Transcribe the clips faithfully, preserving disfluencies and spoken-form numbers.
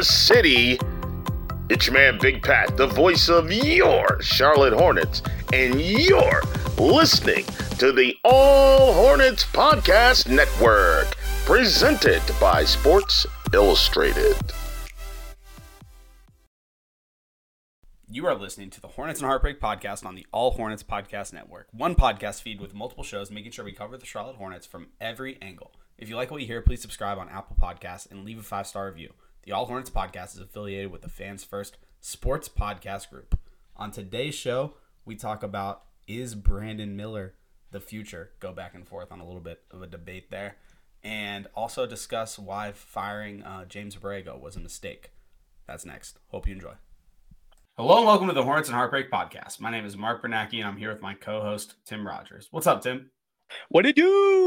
your city. It's your man, Big Pat, the voice of your Charlotte Hornets, and you're listening to the All Hornets Podcast Network, presented by Sports Illustrated. You are listening to the Hornets and Heartbreak Podcast on the All Hornets Podcast Network, one podcast feed with multiple shows, making sure we cover the Charlotte Hornets from every angle. If you like what you hear, please subscribe on Apple Podcasts and leave a five-star review. The All Hornets Podcast is affiliated with the Fans First Sports Podcast Group. On today's show, we talk about, is Brandon Miller the future? Go back and forth on a little bit of a debate there. And also discuss why firing uh, James Borrego was a mistake. That's next. Hope you enjoy. Hello and welcome to the Hornets and Heartbreak Podcast. My name is Mark Bernacki and I'm here with my co-host, Tim Rogers. What's up, Tim? What it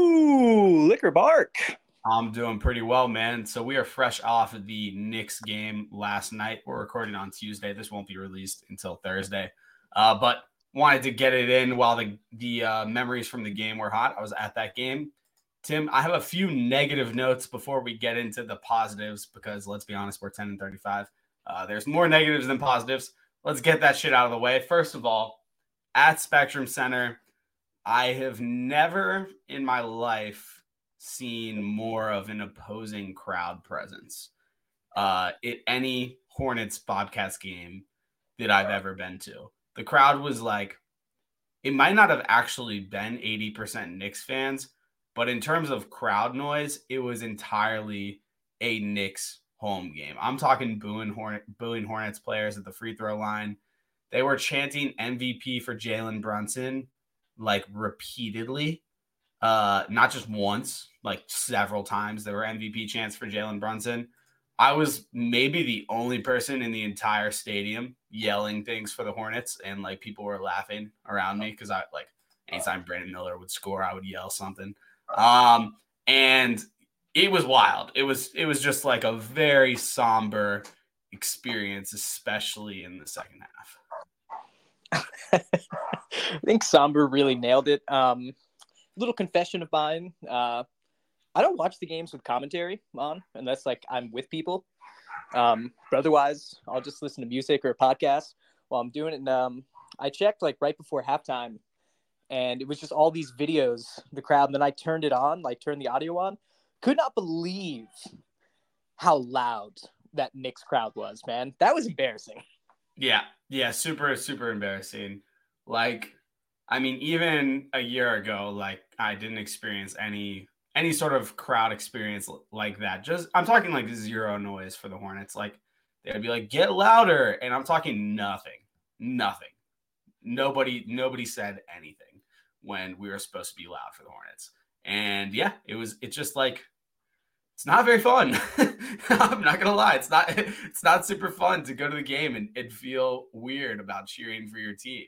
do? Liquor Bark. I'm doing pretty well, man. So we are fresh off of the Knicks game last night. We're recording on Tuesday. This won't be released until Thursday. Uh, but wanted to get it in while the, the uh, memories from the game were hot. I was at that game. Tim, I have a few negative notes before we get into the positives because, let's be honest, we're ten and thirty-five. Uh, there's more negatives than positives. Let's get that shit out of the way. First of all, at Spectrum Center, I have never in my life seen more of an opposing crowd presence uh, at any Hornets Bobcats game that I've ever been to. The crowd was like, it might not have actually been eighty percent Knicks fans, but in terms of crowd noise, it was entirely a Knicks home game. I'm talking booing, Hornet, booing Hornets players at the free throw line. They were chanting M V P for Jalen Brunson like repeatedly, uh, not just once, like several times. There were M V P chants for Jalen Brunson. I was maybe the only person in the entire stadium yelling things for the Hornets, and like people were laughing around me because I like anytime Brandon Miller would score, I would yell something. Um, and It was wild. It was it was just like a very somber experience, especially in the second half. I think somber really nailed it. Um, little confession of mine. Uh, I don't watch the games with commentary on unless like I'm with people. Um, but otherwise, I'll just listen to music or a podcast while I'm doing it. And um, I checked like right before halftime, and it was just all these videos, the crowd. And then I turned it on, like turned the audio on. Could not believe how loud that Knicks crowd was, man. That was embarrassing. Yeah, yeah, super, super embarrassing. Like, I mean, even a year ago, like, I didn't experience any any sort of crowd experience like that. Just, I'm talking like zero noise for the Hornets. Like, they'd be like, get louder. And I'm talking nothing, nothing. Nobody, nobody said anything when we were supposed to be loud for the Hornets. And yeah, it was, it's just like, it's not very fun. I'm not going to lie. It's not, it's not super fun to go to the game and, and feel weird about cheering for your team.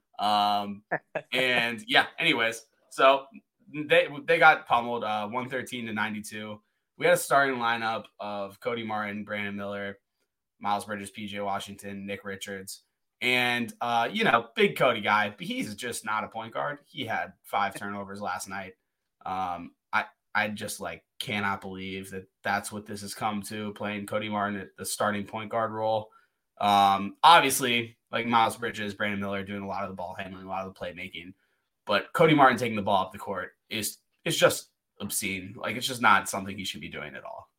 Um, and yeah, anyways, so they, they got pummeled uh, one thirteen to ninety-two. We had a starting lineup of Cody Martin, Brandon Miller, Miles Bridges, P J Washington, Nick Richards. And, uh, you know, big Cody guy, but he's just not a point guard. He had five turnovers last night. Um, I, I just like cannot believe that that's what this has come to, playing Cody Martin at the starting point guard role. Um, obviously, like Miles Bridges, Brandon Miller doing a lot of the ball handling, a lot of the playmaking, but Cody Martin taking the ball up the court is is just obscene. Like, it's just not something he should be doing at all.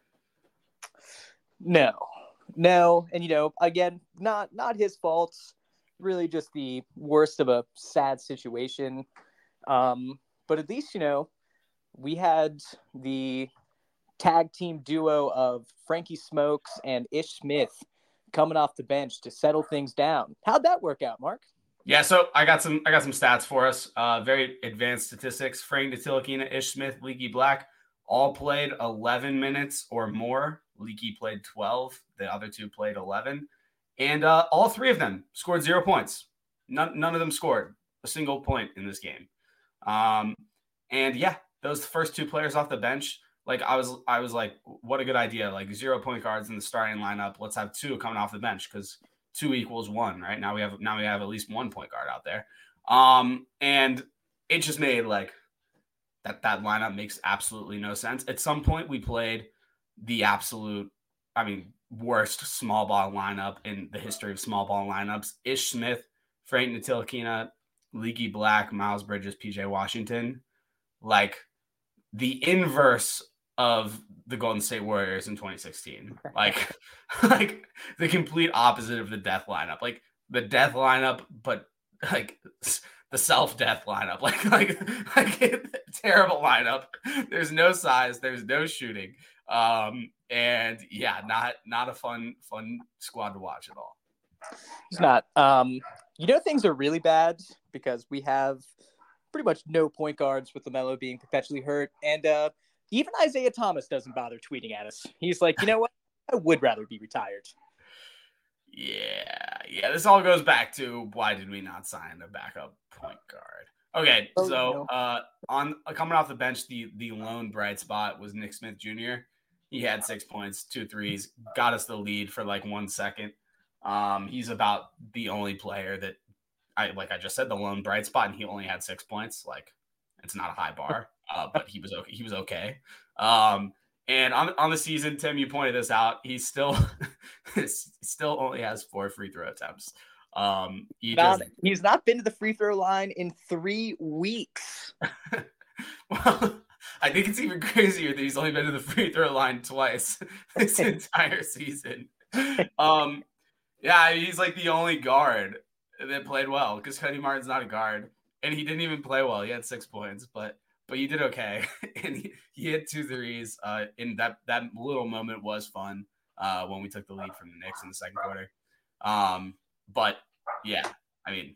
No, no, and you know, again, not not his fault. Really, just the worst of a sad situation. Um, but at least, you know, we had the tag team duo of Frankie Smokes and Ish Smith coming off the bench to settle things down. How'd that work out, Mark? Yeah, so I got some I got some stats for us. Uh, very advanced statistics. Frank Ntilikina, Ish Smith, Leaky Black all played eleven minutes or more. Leaky played twelve. The other two played eleven. And uh, all three of them scored zero points. None, none of them scored a single point in this game. Um, and yeah, those first two players off the bench, like I was, I was like, what a good idea. Like zero point guards in the starting lineup. Let's have two coming off the bench because two equals one, right? Now we have, now we have at least one point guard out there. Um, and it just made like that, that lineup makes absolutely no sense. At some point we played the absolute, I mean, worst small ball lineup in the history of small ball lineups. Ish Smith, Frank Ntilikina, Leaky Black, Miles Bridges, P J Washington. Like the inverse of the Golden State Warriors in twenty sixteen. Like, like the complete opposite of the death lineup. Like the death lineup, but like the self-death lineup. Like, like, like terrible lineup. There's no size. There's no shooting. Um, and yeah, not not a fun fun squad to watch at all. It's not. Um, you know, things are really bad because we have pretty much no point guards with LaMelo being perpetually hurt, and uh, even Isaiah Thomas doesn't bother tweeting at us. He's like, you know what? I would rather be retired. Yeah, yeah. This all goes back to why did we not sign a backup point guard? Okay, Oh, so no. uh, on uh, coming off the bench, the the lone bright spot was Nick Smith Junior He had six points, two threes, got us the lead for like one second. Um, he's about the only player that I like. I just said the lone bright spot, and he only had six points. Like, it's not a high bar, uh, but he was okay. He was okay. Um, and on on the season, Tim, you pointed this out. He still still only has four free throw attempts. Um, he Not, just, he's not been to the free throw line in three weeks. well, I think it's even crazier that he's only been to the free throw line twice this entire season. Um, yeah, he's like the only guard that played well because Cody Martin's not a guard, and he didn't even play well. He had six points, but but you did okay, and he, he hit two threes. Uh, in that that little moment was fun. Uh, when we took the lead from the Knicks in the second quarter. Um, but yeah, I mean,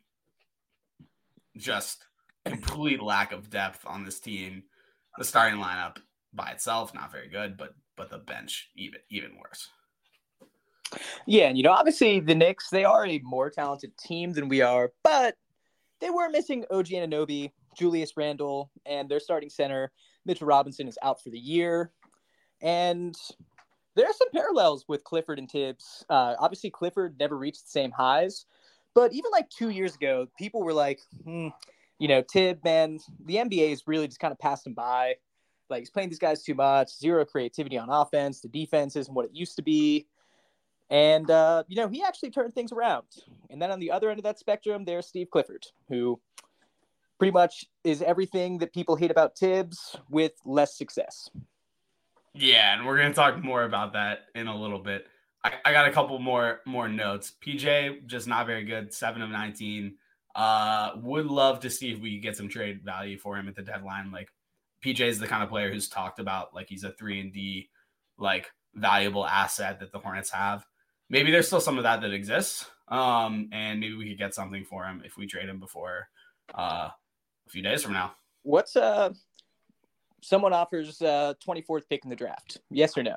just complete lack of depth on this team. The starting lineup by itself not very good, but but the bench even even worse. Yeah, and you know, obviously the Knicks, they are a more talented team than we are, but they were missing O G Anunoby, Julius Randle, and their starting center, Mitchell Robinson, is out for the year. And there are some parallels with Clifford and Tibbs. Uh, obviously, Clifford never reached the same highs, but even like two years ago, people were like, hmm, you know, Tibb, man, the N B A's really just kind of passed him by. Like, he's playing these guys too much, zero creativity on offense, the defense isn't what it used to be. And, uh, you know, he actually turned things around. And then on the other end of that spectrum, there's Steve Clifford, who pretty much is everything that people hate about Tibbs with less success. Yeah, and we're going to talk more about that in a little bit. I, I got a couple more more notes. P J, just not very good, seven of nineteen. Uh, would love to see if we could get some trade value for him at the deadline. Like, P J is the kind of player who's talked about, like, he's a three and D, like, valuable asset that the Hornets have. Maybe there's still some of that that exists, um, and maybe we could get something for him if we trade him before uh, a few days from now. What's uh, someone offers uh twenty-fourth pick in the draft? Yes or no?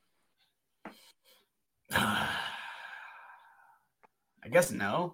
I guess no.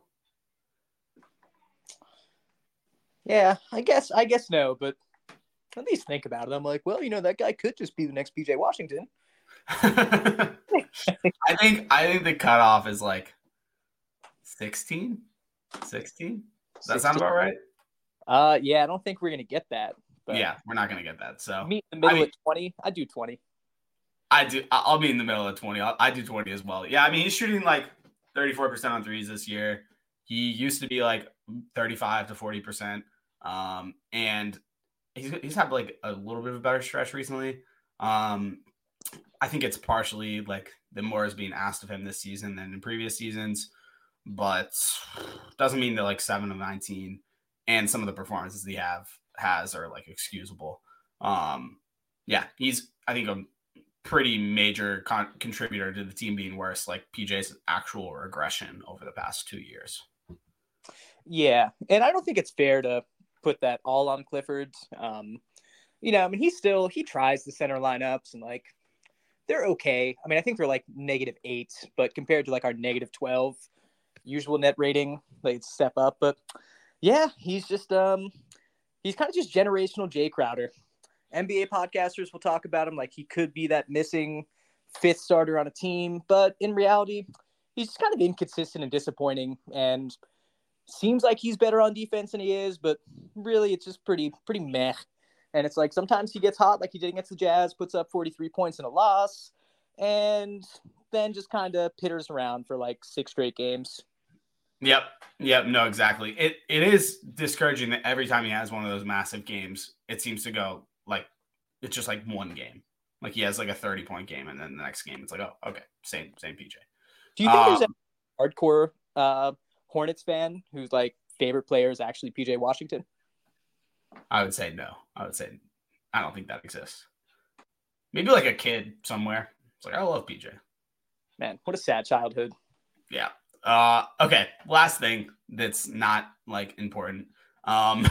Yeah, I guess I guess no, but at least think about it. I'm like, well, you know, that guy could just be the next P J Washington. I think I think the cutoff is like sixteen. sixteen? Does that sound about right? Uh, yeah, I don't think we're gonna get that. But Yeah, we're not gonna get that. So meet in the middle I mean, at twenty. I do twenty. I do. I'll be in the middle of twenty. I'll, I do twenty as well. Yeah, I mean, he's shooting like thirty-four percent on threes this year. He used to be like thirty-five to forty percent. Um, and he's he's had like a little bit of a better stretch recently. Um, I think it's partially like the more is being asked of him this season than in previous seasons, but doesn't mean that like seven of nineteen and some of the performances he have has are like excusable. Um, yeah, he's I think a pretty major con- contributor to the team being worse, like P J's actual regression over the past two years. Yeah, and I don't think it's fair to put that all on Clifford. Um, you know, I mean, he still he tries the center lineups and like they're okay. I mean, I think they're like negative eight, but compared to like our negative twelve usual net rating, they step up. But yeah, he's just um he's kind of just generational Jay Crowder. N B A podcasters will talk about him like he could be that missing fifth starter on a team, but in reality, he's just kind of inconsistent and disappointing, and seems like he's better on defense than he is, but really it's just pretty pretty meh. And it's like sometimes he gets hot like he did against the Jazz, puts up forty-three points in a loss, and then just kind of pitters around for like six straight games. Yep. Yep. No, exactly. It It is discouraging that every time he has one of those massive games, it seems to go like, it's just like one game. Like he has like a thirty point game, and then the next game, it's like, oh, okay. Same, same P J. Do you think um, there's a hardcore uh, Hornets fan whose like favorite player is actually P J Washington? I would say no. I would say, I don't think that exists. Maybe like a kid somewhere. It's like, I love P J. Man, what a sad childhood. Yeah. Uh, okay. Last thing that's not like important. Um,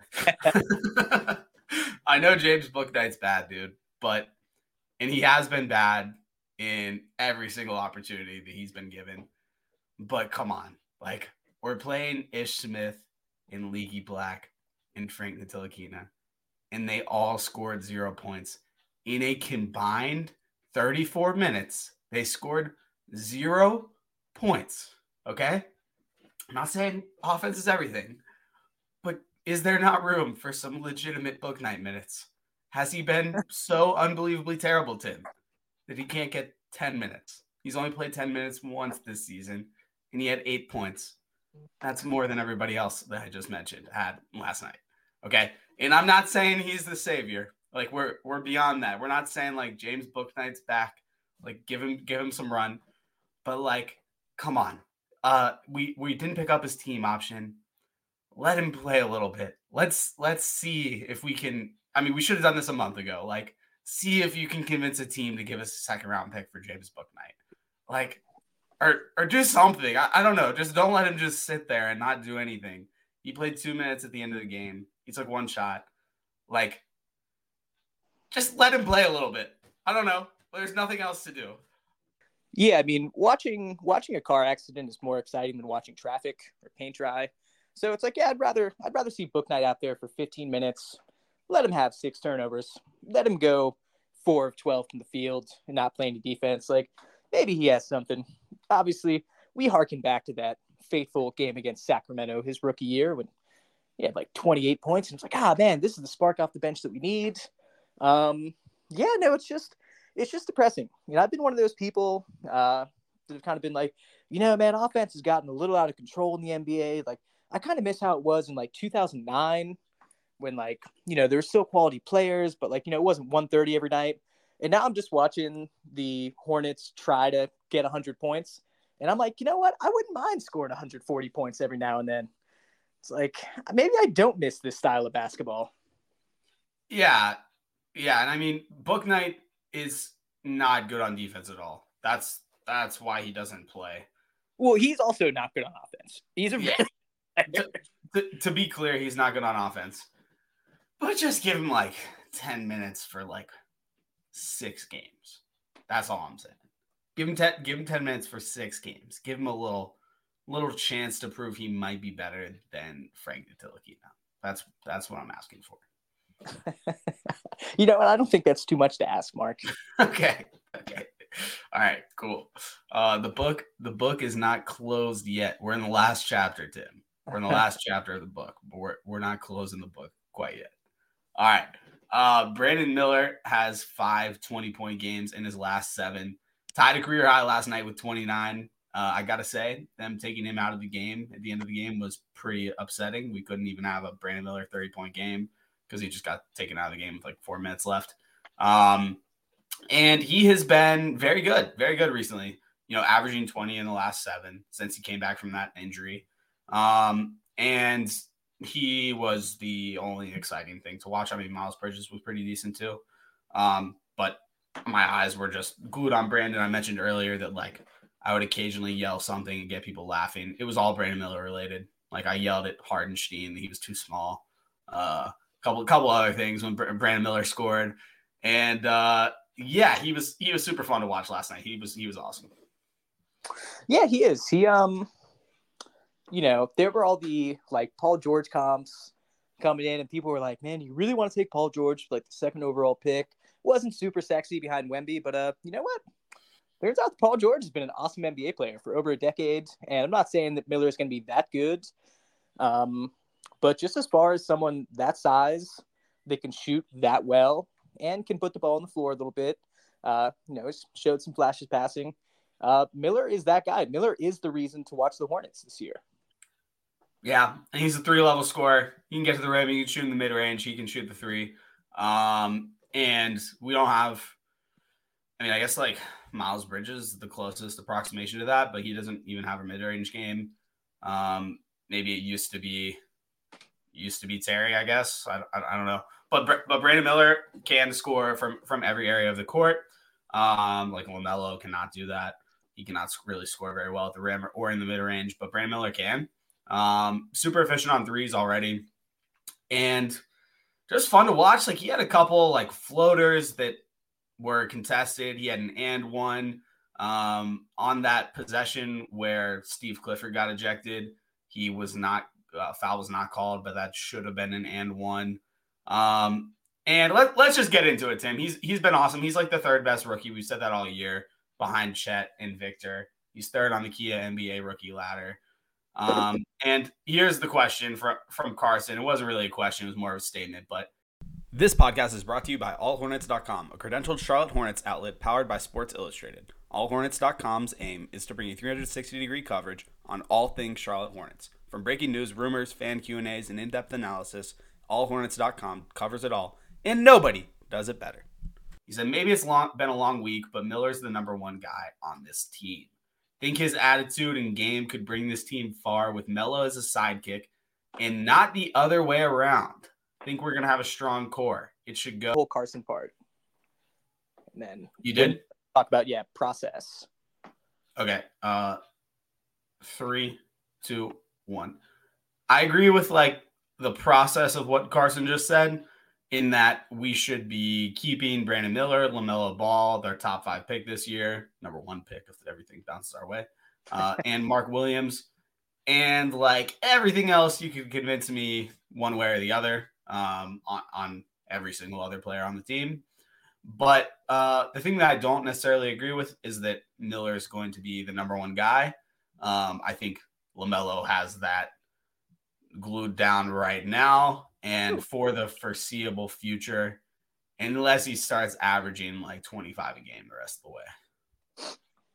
I know James Bouknight's bad, dude, but, and he has been bad in every single opportunity that he's been given. But come on, like we're playing Ish Smith and Leaky Black and Frank Ntilikina, and they all scored zero points in a combined thirty-four minutes. They scored zero points. Okay. I'm not saying offense is everything, but is there not room for some legitimate Bouknight minutes? Has he been so unbelievably terrible, Tim, that he can't get ten minutes? He's only played ten minutes once this season, and he had eight points. That's more than everybody else that I just mentioned had last night. Okay. And I'm not saying he's the savior. Like we're, we're beyond that. We're not saying like James Bouknight's back, like give him, give him some run, but like, come on. Uh, we, we didn't pick up his team option. Let him play a little bit. Let's, let's see if we can, I mean, we should have done this a month ago. Like, see if you can convince a team to give us a second round pick for James Bouknight. Like, or, or do something. I, I don't know. Just don't let him just sit there and not do anything. He played two minutes at the end of the game. He took one shot. Like, just let him play a little bit. I don't know. There's nothing else to do. Yeah, I mean, watching watching a car accident is more exciting than watching traffic or paint dry. So it's like, yeah, I'd rather I'd rather see Bouknight out there for fifteen minutes. Let him have six turnovers. Let him go four of twelve from the field and not play any defense. Like, maybe he has something. Obviously, we harken back to that fateful game against Sacramento his rookie year when he had like twenty-eight points. And it's like, ah, man, this is the spark off the bench that we need. Um, yeah, no, it's just it's just depressing. You know, I've been one of those people uh, that have kind of been like, you know, man, offense has gotten a little out of control in the N B A. Like, I kind of miss how it was in like two thousand nine when, like, you know, there were still quality players, but like, you know, it wasn't one thirty every night. And now I'm just watching the Hornets try to get one hundred points. And I'm like, you know what? I wouldn't mind scoring one hundred forty points every now and then. It's like, maybe I don't miss this style of basketball. Yeah. Yeah. And I mean, Bouknight is not good on defense at all. That's that's why he doesn't play. Well, he's also not good on offense. He's a yeah. to, to, to be clear, he's not good on offense. But just give him like ten minutes for like six games. That's all I'm saying. Give him ten, give him ten minutes for six games. Give him a little little chance to prove he might be better than Frank Ntilikina. That's that's what I'm asking for. You know what? I don't think that's too much to ask, Mark. Okay. Okay. All right, cool. Uh, the book, the book is not closed yet. We're in the last chapter, Tim. We're in the last chapter of the book, but we're we're not closing the book quite yet. All right. Uh, Brandon Miller has five twenty-point games in his last seven. Tied a career high last night with twenty-nine. Uh, I got to say, them taking him out of the game at the end of the game was pretty upsetting. We couldn't even have a Brandon Miller thirty-point game because he just got taken out of the game with like four minutes left. Um, and he has been very good, very good recently, you know, averaging twenty in the last seven since he came back from that injury. Um, and he was the only exciting thing to watch. I mean, Miles Bridges was pretty decent too. Um, but my eyes were just glued on Brandon. I mentioned earlier that like I would occasionally yell something and get people laughing. It was all Brandon Miller related. Like I yelled at Hardenstein that he was too small. Uh, couple, couple other things when Brandon Miller scored. And uh, yeah, he was, he was super fun to watch last night. He was, he was awesome. Yeah, he is. He, um, you know, there were all the like Paul George comps coming in and people were like, man, you really want to take Paul George for like the second overall pick? Wasn't super sexy behind Wemby, but uh, you know what? Turns out Paul George has been an awesome N B A player for over a decade. And I'm not saying that Miller is going to be that good. Um, but just as far as someone that size, they can shoot that well and can put the ball on the floor a little bit. Uh, you know, showed some flashes passing. Uh, Miller is that guy. Miller is the reason to watch the Hornets this year. Yeah, and he's a three-level scorer. He can get to the rim. He can shoot in the mid-range. He can shoot the three. Um, and we don't have – I mean, I guess, like, Miles Bridges is the closest approximation to that, but he doesn't even have a mid-range game. Um, maybe it used to be used to be Terry, I guess. I, I, I don't know. But but Brandon Miller can score from, from every area of the court. Um, like, LaMelo cannot do that. He cannot really score very well at the rim or, or in the mid-range, but Brandon Miller can. Um, super efficient on threes already. And just fun to watch. Like, he had a couple, like, floaters that were contested. He had an and one um, on that possession where Steve Clifford got ejected. He was not uh, foul was not called, but that should have been an and one. Um, and let, let's just get into it, Tim. He's he's been awesome. He's like the third best rookie. We've said that all year behind Chet and Victor. He's third on the Kia N B A rookie ladder. Um, and here's the question from from Carson. It wasn't really a question; it was more of a statement, but. This podcast is brought to you by all hornets dot com, a credentialed Charlotte Hornets outlet powered by Sports Illustrated. all hornets dot com's aim is to bring you three hundred sixty degree coverage on all things Charlotte Hornets. From breaking news, rumors, fan Q and A's, and in-depth analysis, all hornets dot com covers it all, and nobody does it better. He said, maybe it's long, been a long week, but Miller's the number one guy on this team. Think his attitude and game could bring this team far with Melo as a sidekick and not the other way around. Think we're going to have a strong core. It should go. Whole Carson part. And then you did talk about, yeah, process. Okay. Uh, three, two, one. I agree with like the process of what Carson just said in that we should be keeping Brandon Miller, LaMelo Ball, their top five pick this year, number one pick if everything bounces our way, uh, and Mark Williams. And like everything else, you could convince me one way or the other. Um, on, on every single other player on the team. But uh, the thing that I don't necessarily agree with is that Miller is going to be the number one guy. Um, I think LaMelo has that glued down right now and for the foreseeable future, unless he starts averaging like twenty-five a game the rest of the way.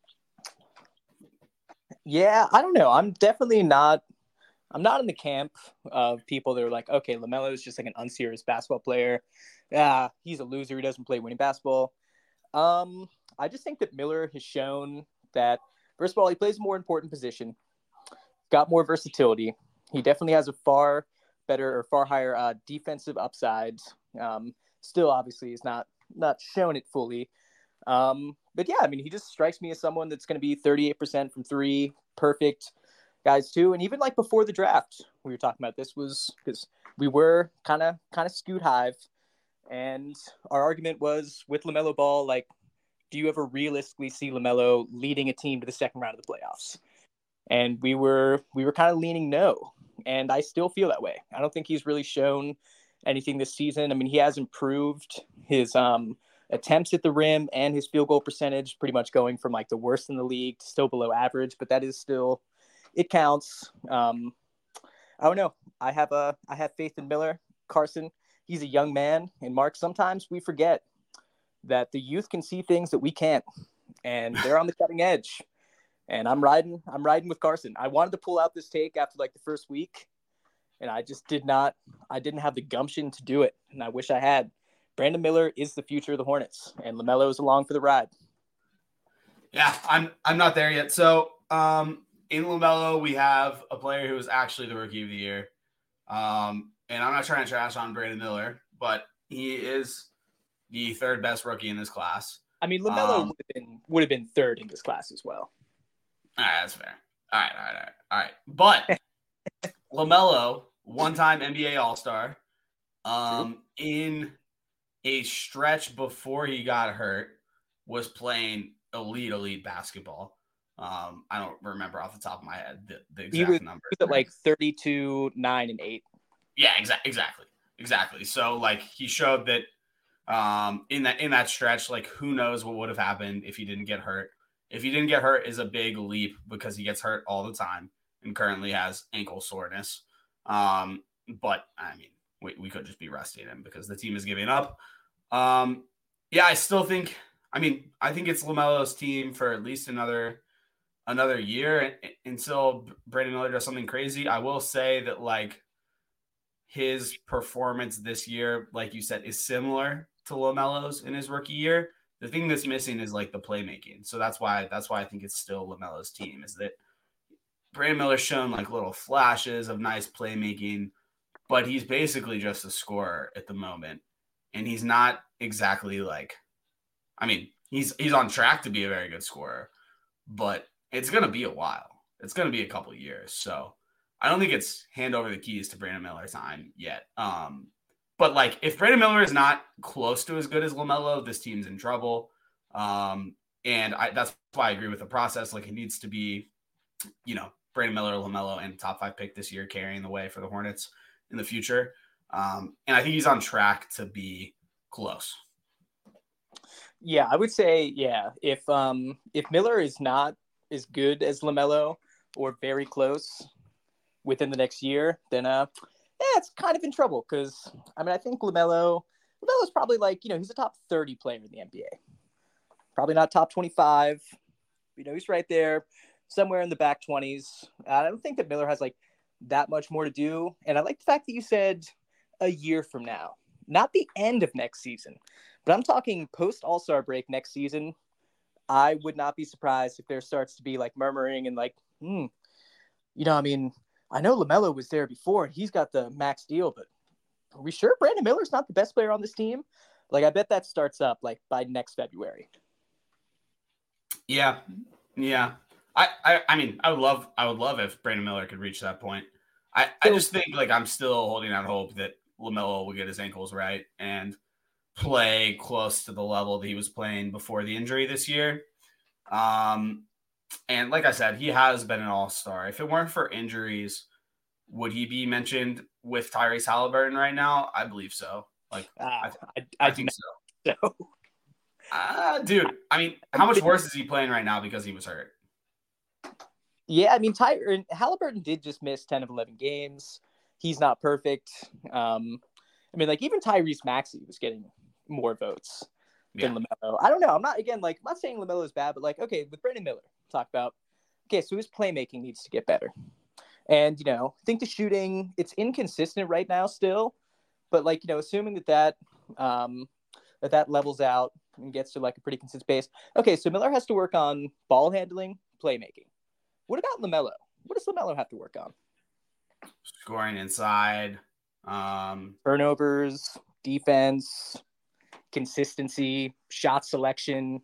Yeah, I don't know. I'm definitely not I'm not in the camp of people that are like, okay, LaMelo is just like an unserious basketball player. Yeah, he's a loser. He doesn't play winning basketball. Um, I just think that Miller has shown that, first of all, he plays a more important position, got more versatility. He definitely has a far better or far higher uh, defensive upside. Um, still, obviously, he's not not shown it fully. Um, but yeah, I mean, he just strikes me as someone that's going to be thirty-eight percent from three, perfect guys too. And even like before the draft, we were talking about this was because we were kind of kind of skewed hive, and our argument was with LaMelo Ball, like, do you ever realistically see LaMelo leading a team to the second round of the playoffs? And we were we were kind of leaning no, and I still feel that way. I don't think he's really shown anything this season. I mean, he has improved his um attempts at the rim and his field goal percentage, pretty much going from like the worst in the league to still below average, but that is still, it counts. Um, I don't know. I have a, I have faith in Miller. Carson, he's a young man. And Mark, sometimes we forget that the youth can see things that we can't, and they're on the cutting edge. And I'm riding, I'm riding with Carson. I wanted to pull out this take after like the first week, and I just did not, I didn't have the gumption to do it. And I wish I had. Brandon Miller is the future of the Hornets, and LaMelo is along for the ride. Yeah, I'm I'm not there yet. So um, in LaMelo, we have a player who is actually the rookie of the year. Um, and I'm not trying to trash on Brandon Miller, but he is the third best rookie in this class. I mean, LaMelo um, would have been would have been third in this class as well. All right, that's fair. All right, all right, all right, all right. But LaMelo, one-time N B A All-Star, um, in a stretch before he got hurt, was playing elite, elite basketball. Um, I don't remember off the top of my head the, the exact he was, number. He was at like thirty-two, nine, and eight. Yeah, exactly, exactly, exactly. So like he showed that um, in that in that stretch, like who knows what would have happened if he didn't get hurt. If he didn't get hurt is a big leap because he gets hurt all the time and currently has ankle soreness. Um, but I mean, we, we could just be resting him because the team is giving up. Um, yeah, I still think I mean, I think it's LaMelo's team for at least another another year until Brandon Miller does something crazy. I will say that like his performance this year, like you said, is similar to LaMelo's in his rookie year. The thing that's missing is like the playmaking. So that's why that's why I think it's still LaMelo's team, is that Brandon Miller's shown like little flashes of nice playmaking, but he's basically just a scorer at the moment. And he's not exactly like, I mean, he's he's on track to be a very good scorer, but it's going to be a while. It's going to be a couple of years. So I don't think it's hand over the keys to Brandon Miller time yet. Um, but like if Brandon Miller is not close to as good as LaMelo, this team's in trouble. Um, and I, that's why I agree with the process. Like it needs to be, you know, Brandon Miller, LaMelo, and top five pick this year carrying the way for the Hornets in the future. Um, and I think he's on track to be close. Yeah, I would say, yeah, if um if Miller is not as good as LaMelo or very close within the next year, then uh yeah, it's kind of in trouble because I mean I think LaMelo LaMelo's probably like, you know, he's a top thirty player in the N B A. Probably not top twenty-five. You know, he's right there somewhere in the back twenties. I don't think that Miller has like that much more to do. And I like the fact that you said a year from now, not the end of next season, but I'm talking post All-Star break next season. I would not be surprised if there starts to be like murmuring and like, hmm, you know, I mean, I know LaMelo was there before and he's got the max deal, but are we sure Brandon Miller's not the best player on this team? Like, I bet that starts up like by next February. Yeah. Yeah. I, I, I mean, I would love, I would love if Brandon Miller could reach that point. I, I just think like I'm still holding out hope that LaMelo will get his ankles right and play close to the level that he was playing before the injury this year. Um, and like I said, he has been an all-star. If it weren't for injuries, would he be mentioned with Tyrese Halliburton right now? I believe so. Like, uh, I, I, I think so. so. Uh, dude, I mean, how much worse is he playing right now because he was hurt? Yeah, I mean, Ty- Halliburton did just miss ten of eleven games. He's not perfect. Um, I mean, like, even Tyrese Maxey was getting more votes than yeah. LaMelo. I don't know. I'm not, again, like, I'm not saying LaMelo is bad, but, like, okay, with Brandon Miller, talk about, okay, so his playmaking needs to get better. And, you know, I think the shooting, it's inconsistent right now still, but, like, you know, assuming that that, um, that, that levels out and gets to, like, a pretty consistent pace. Okay, so Miller has to work on ball handling, playmaking. What about LaMelo? What does LaMelo have to work on? Scoring inside. Um, Turnovers, defense, consistency, shot selection.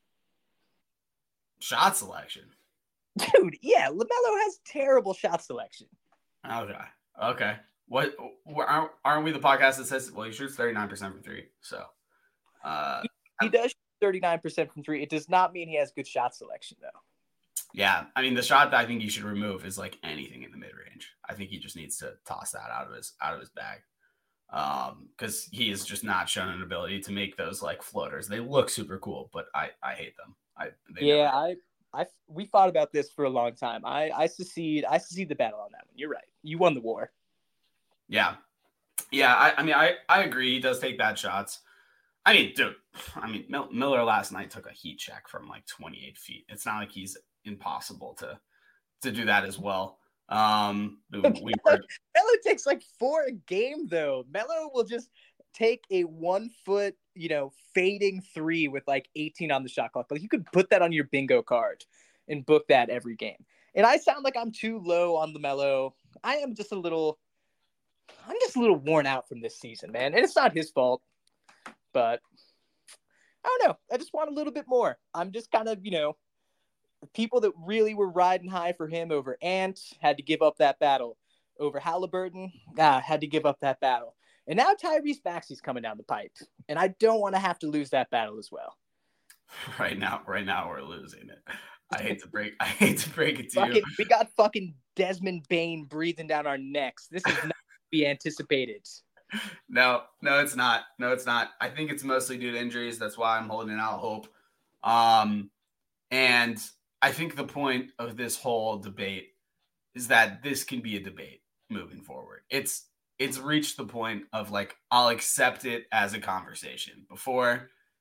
Shot selection? Dude, yeah, LaMelo has terrible shot selection. Okay. Okay. What, aren't, aren't we the podcast that says, well, he shoots thirty-nine percent from three, so. Uh, he, he does shoot thirty-nine percent from three. It does not mean he has good shot selection, though. Yeah, I mean, the shot that I think you should remove is like anything in the mid range. I think he just needs to toss that out of his out of his bag, um, because he has just not shown an ability to make those like floaters. They look super cool, but I I hate them. I yeah, never... I I we thought about this for a long time. I I secede I secede the battle on that one. You're right. You won the war. Yeah, yeah. I I mean I I agree. He does take bad shots. I mean, dude. I mean, Miller last night took a heat check from like twenty-eight feet. It's not like he's impossible to to do that as well. Um, we, we were... Melo takes like four a game though. Melo will just take a one foot, you know, fading three with like eighteen on the shot clock. Like you could put that on your bingo card and book that every game. And I sound like I'm too low on LaMelo. I am just a little, I'm just a little worn out from this season, man. And it's not his fault, but I don't know. I just want a little bit more. I'm just kind of, you know, people that really were riding high for him over Ant had to give up that battle. Over Halliburton, ah, had to give up that battle. And now Tyrese Maxey's coming down the pipe. And I don't want to have to lose that battle as well. Right now, right now we're losing it. I hate to break I hate to break it to fucking, you. We got fucking Desmond Bane breathing down our necks. This is not to be anticipated. No, no, it's not. No, it's not. I think it's mostly due to injuries. That's why I'm holding out hope. Um, and I think the point of this whole debate is that this can be a debate moving forward. It's it's reached the point of like, I'll accept it as a conversation. Before,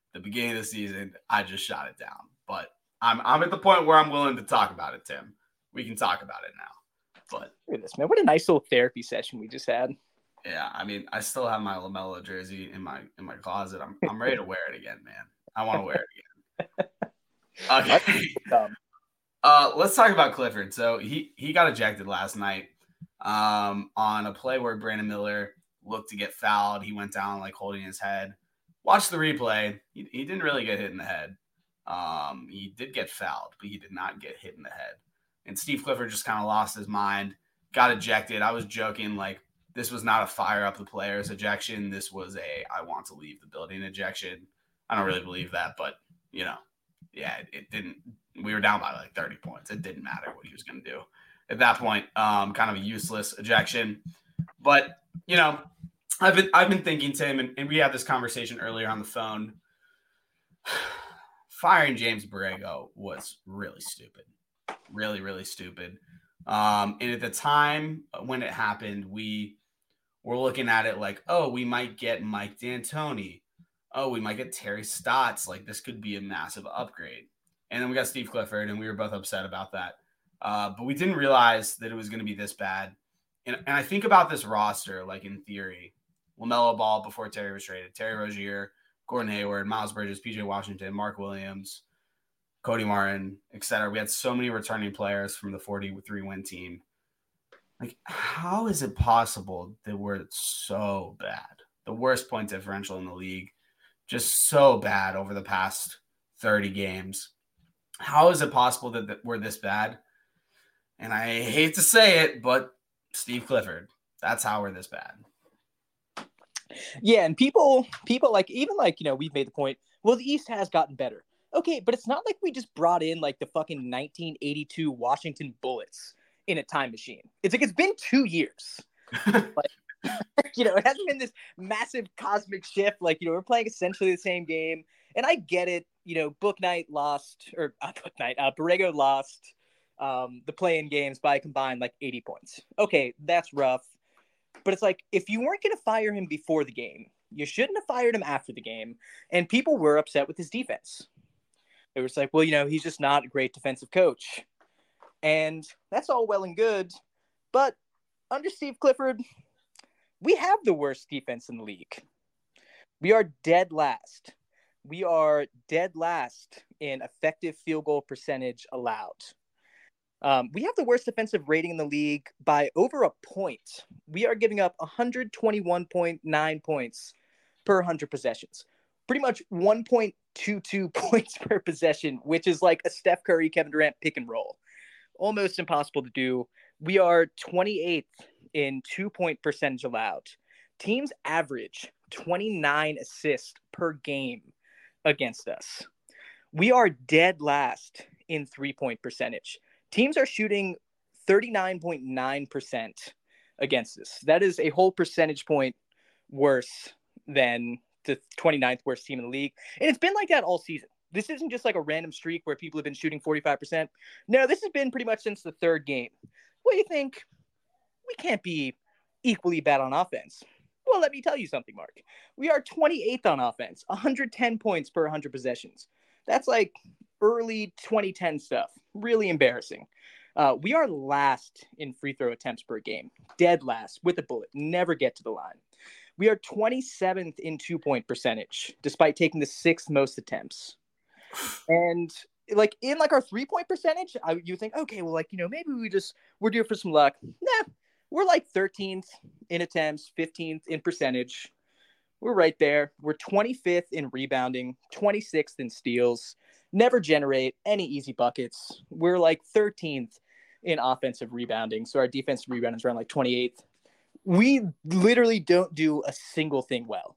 the beginning of the season, I just shot it down. But I'm I'm at the point where I'm willing to talk about it, Tim. We can talk about it now. But look at this, man. What a nice little therapy session we just had. Yeah, I mean, I still have my LaMelo jersey in my in my closet. I'm I'm ready to wear it again, man. I want to wear it again. Okay. Uh, let's talk about Clifford. So he he got ejected last night um, on a play where Brandon Miller looked to get fouled. He went down like holding his head. Watch the replay. He, he didn't really get hit in the head. Um, he did get fouled, but he did not get hit in the head. And Steve Clifford just kind of lost his mind, got ejected. I was joking, like, this was not a fire up the players ejection. This was a I want to leave the building ejection. I don't really believe that, but, you know, yeah, it, it didn't. We were down by like thirty points. It didn't matter what he was going to do at that point. Um, kind of a useless ejection. But, you know, I've been I've been thinking, Tim, and, and we had this conversation earlier on the phone. Firing James Borrego was really stupid. Really, really stupid. Um, and at the time when it happened, we were looking at it like, oh, we might get Mike D'Antoni. Oh, we might get Terry Stotts. Like, this could be a massive upgrade. And then we got Steve Clifford, and we were both upset about that. Uh, but we didn't realize that it was going to be this bad. And, and I think about this roster, like in theory, LaMelo Ball before Terry was traded, Terry Rozier, Gordon Hayward, Miles Bridges, P J Washington, Mark Williams, Cody Martin, et cetera. We had so many returning players from the forty-three win team. Like, how is it possible that we're so bad? The worst point differential in the league, just so bad over the past thirty games. How is it possible that, that we're this bad? And I hate to say it, but Steve Clifford, that's how we're this bad. Yeah, and people, people like, even like, you know, we've made the point, well, the East has gotten better. Okay, but it's not like we just brought in like the fucking nineteen eighty-two Washington Bullets in a time machine. It's like, it's been two years. Like, you know, it hasn't been this massive cosmic shift. Like, you know, we're playing essentially the same game. And I get it. You know, Book Night lost, or uh, Book Night, uh, Borrego lost um, the play-in games by a combined like eighty points. Okay, that's rough. But it's like, if you weren't going to fire him before the game, you shouldn't have fired him after the game. And people were upset with his defense. It was like, well, you know, he's just not a great defensive coach. And that's all well and good. But under Steve Clifford, we have the worst defense in the league. We are dead last. We are dead last in effective field goal percentage allowed. Um, we have the worst defensive rating in the league by over a point. We are giving up one hundred twenty-one point nine points per one hundred possessions. Pretty much one point two two points per possession, which is like a Steph Curry, Kevin Durant pick and roll. Almost impossible to do. We are twenty-eighth in two-point percentage allowed. Teams average twenty-nine assists per game against us. We are dead last in three-point percentage. Teams are shooting thirty-nine point nine percent against us. That is a whole percentage point worse than the twenty-ninth worst team in the league. And it's been like that all season. This isn't just like a random streak where people have been shooting forty-five percent. No, this has been pretty much since the third game. What do you think? We can't be equally bad on offense. Well, let me tell you something, Mark. We are twenty-eighth on offense, one hundred ten points per one hundred possessions. That's like early twenty ten stuff. Really embarrassing. Uh, we are last in free throw attempts per game. Dead last with a bullet. Never get to the line. We are twenty-seventh in two-point percentage, despite taking the sixth most attempts. And like in like our three-point percentage, I, you think, okay, well, like, you know, maybe we just, we're due for some luck. Nah, we're like thirteenth in attempts, fifteenth in percentage. We're right there. We're twenty-fifth in rebounding, twenty-sixth in steals, never generate any easy buckets. We're like thirteenth in offensive rebounding. So our defensive rebounding is around like twenty-eighth. We literally don't do a single thing well.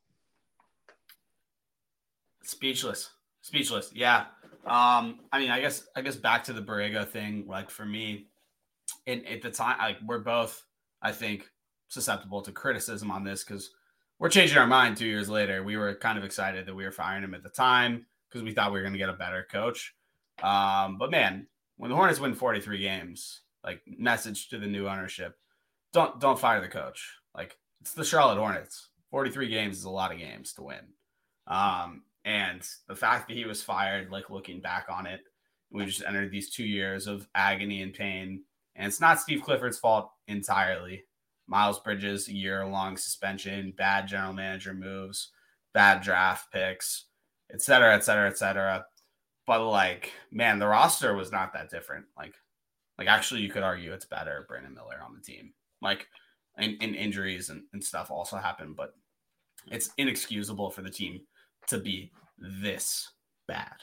Speechless. Speechless. Yeah. Um, I mean, I guess, I guess back to the Borrego thing, like for me, in, at the time, like we're both, I think, susceptible to criticism on this because we're changing our mind two years later. We were kind of excited that we were firing him at the time because we thought we were going to get a better coach. Um, but man, when the Hornets win forty-three games, like message to the new ownership, don't, don't fire the coach. Like it's the Charlotte Hornets. forty-three games is a lot of games to win. Um, And the fact that he was fired, like looking back on it, we just entered these two years of agony and pain. And it's not Steve Clifford's fault entirely. Miles Bridges, a year-long suspension, bad general manager moves, bad draft picks, et cetera, et cetera, et cetera. But, like, man, the roster was not that different. Like, like actually, you could argue it's better, Brandon Miller on the team. Like, and, and injuries and, and stuff also happen, but it's inexcusable for the team to be this bad.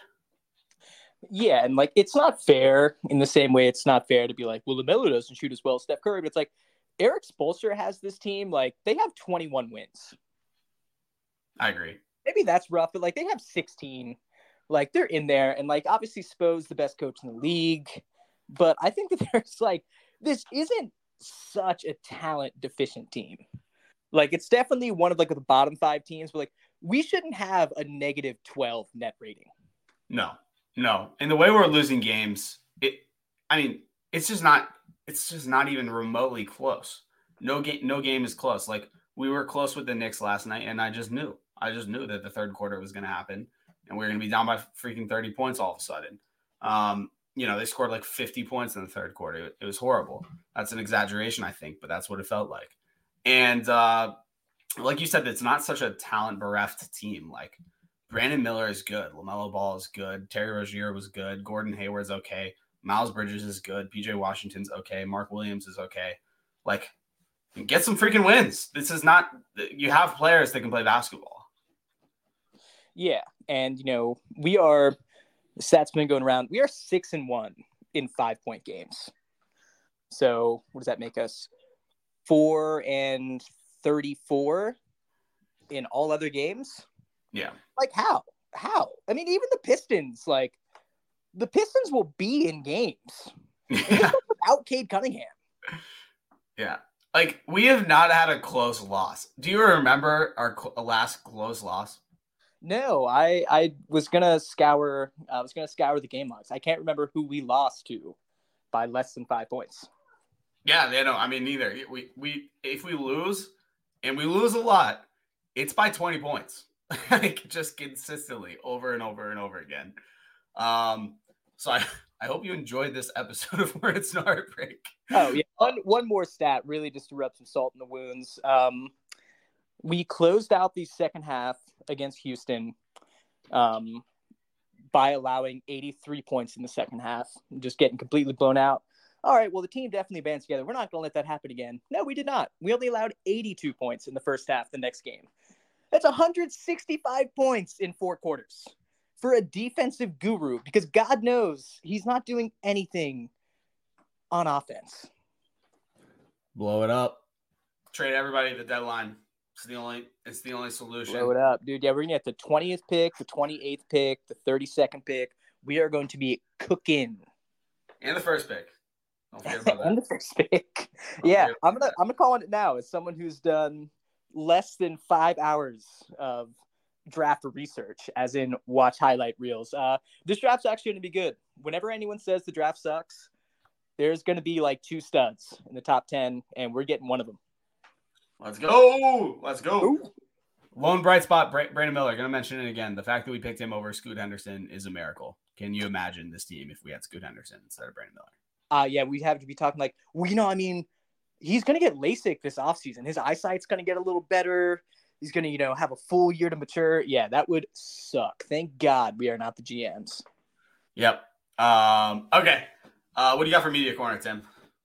Yeah, and like it's not fair in the same way it's not fair to be like, well, LaMelo doesn't shoot as well as Steph Curry, but it's like Eric Spoelstra has this team, like they have twenty-one wins. I agree. Maybe that's rough, but like they have sixteen. Like they're in there, and like obviously Spo's the best coach in the league, but I think that there's like this isn't such a talent deficient team. Like it's definitely one of like the bottom five teams, but like we shouldn't have a negative twelve net rating. No, no. And the way we're losing games, it, I mean, it's just not, it's just not even remotely close. No game, no game is close. Like we were close with the Knicks last night, and I just knew, I just knew that the third quarter was going to happen, and we are going to be down by freaking thirty points all of a sudden. Um, you know, they scored like fifty points in the third quarter. It, it was horrible. That's an exaggeration, I think, but that's what it felt like. And uh, like you said, it's not such a talent bereft team. Like Brandon Miller is good. LaMelo Ball is good. Terry Rozier was good. Gordon Hayward's okay. Miles Bridges is good. P J Washington's okay. Mark Williams is okay. Like, get some freaking wins. This is not – you have players that can play basketball. Yeah, and, you know, we are – the stats been going around. We are six and one in five-point games. So what does that make us? Four and thirty-four in all other games. Yeah. Like how? How? I mean, even the Pistons, like the Pistons will be in games Yeah. without Cade Cunningham. Yeah. Like we have not had a close loss. Do you remember our cl- last close loss? No, I I was gonna scour. I was gonna scour the game logs. I can't remember who we lost to by less than five points. Yeah, they don't. I mean, neither. We we if we lose, and we lose a lot, it's by twenty points, like just consistently over and over and over again. Um, so I I hope you enjoyed this episode of Where It's No Heartbreak. Oh yeah, one one more stat, really, just to rub some salt in the wounds. Um, we closed out the second half against Houston, um, by allowing eighty-three points in the second half, just getting completely blown out. All right, well, the team definitely bands together. We're not going to let that happen again. No, we did not. We only allowed eighty-two points in the first half the next game. That's one hundred sixty-five points in four quarters for a defensive guru, because God knows he's not doing anything on offense. Blow it up. Trade everybody at the deadline. It's the only it's the only solution. Blow it up, dude. Yeah, we're going to get the twentieth pick, the twenty-eighth pick, the thirty-second pick. We are going to be cooking. And the first pick. Don't forget about that. And the first pick. Yeah, I'm gonna I'm gonna call it now as someone who's done less than five hours of draft research, as in watch highlight reels. Uh, this draft's actually gonna be good. Whenever anyone says the draft sucks, there's gonna be like two studs in the top ten, and we're getting one of them. Let's go. Let's go. Ooh. Lone bright spot, Brandon Miller. Gonna mention it again. The fact that we picked him over Scoot Henderson is a miracle. Can you imagine this team if we had Scoot Henderson instead of Brandon Miller? Uh, yeah, we have to be talking like, well, you know, I mean, he's going to get LASIK this offseason. His eyesight's going to get a little better. He's going to, you know, have a full year to mature. Yeah, that would suck. Thank God we are not the G Ms. Yep. Um, okay. Uh, what do you got for Media Corner, Tim?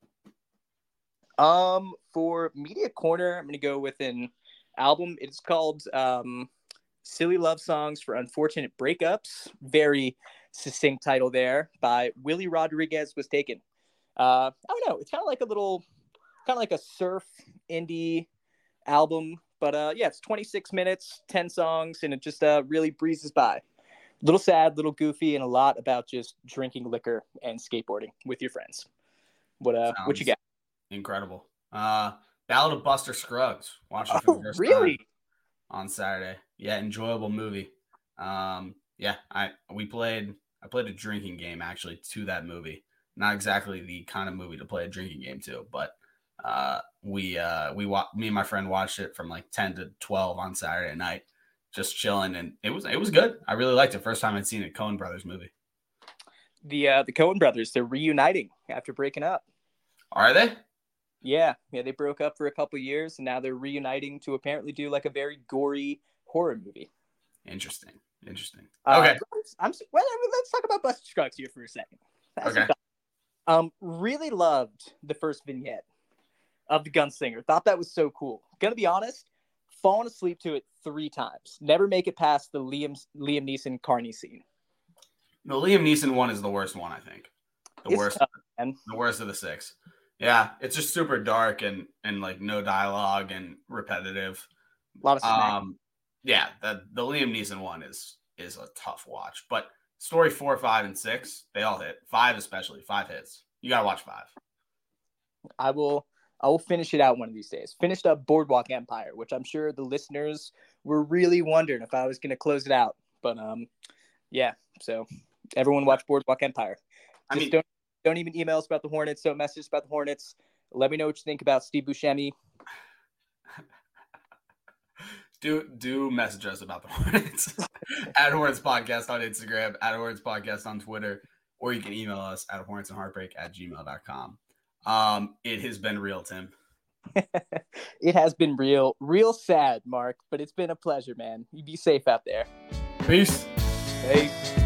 Um, for Media Corner, I'm going to go with an album. It's called um, Silly Love Songs for Unfortunate Breakups. Very succinct title there by Willie Rodriguez was taken. Uh, I don't know. It's kind of like a little, kind of like a surf indie album, but uh, yeah, it's twenty-six minutes, ten songs, and it just uh, really breezes by. Little sad, little goofy, and a lot about just drinking liquor and skateboarding with your friends. What uh, what you got? Incredible. Uh, Ballad of Buster Scruggs. Watching for oh, the first really? time on Saturday. Yeah, enjoyable movie. Um, yeah, I we played. I played a drinking game actually to that movie. Not exactly the kind of movie to play a drinking game to, but uh, we uh, we wa- me and my friend watched it from like ten to twelve on Saturday night. just chilling, and it was it was good. I really liked it. First time I'd seen a Coen Brothers movie. The uh, the Coen Brothers, they're reuniting after breaking up. Are they? Yeah, yeah, they broke up for a couple years, and now they're reuniting to apparently do like a very gory horror movie. Interesting, interesting. Uh, Okay, I'm, I'm well. Let's talk about Buster Scruggs here for a second. That's okay. Um, really loved the first vignette of the Gunslinger. Thought that was so cool. Gonna be honest, fallen asleep to it three times. Never make it past the Liam Liam Neeson Carney scene. The Liam Neeson one is the worst one, I think. The It's worst, tough, man. the worst of the six. Yeah, it's just super dark and and like no dialogue and repetitive. A lot of smack. Um, yeah, the the Liam Neeson one is is a tough watch, but story four, five, and six, they all hit. Five especially, five hits. You gotta watch five. I will I will finish it out one of these days. Finished up Boardwalk Empire, which I'm sure the listeners were really wondering if I was going to close it out. But um, yeah. So everyone watch Boardwalk Empire. Just I mean, don't don't even email us about the Hornets. Don't message us about the Hornets. Let me know what you think about Steve Buscemi. do do message us about the Hornets at Hornets Podcast on Instagram, at Hornets Podcast on Twitter, or you can email us at hornets and heartbreak at gmail dot com. Um, it has been real, Tim. It has been real, real sad, Mark, but it's been a pleasure, man. You be safe out there. Peace. Peace.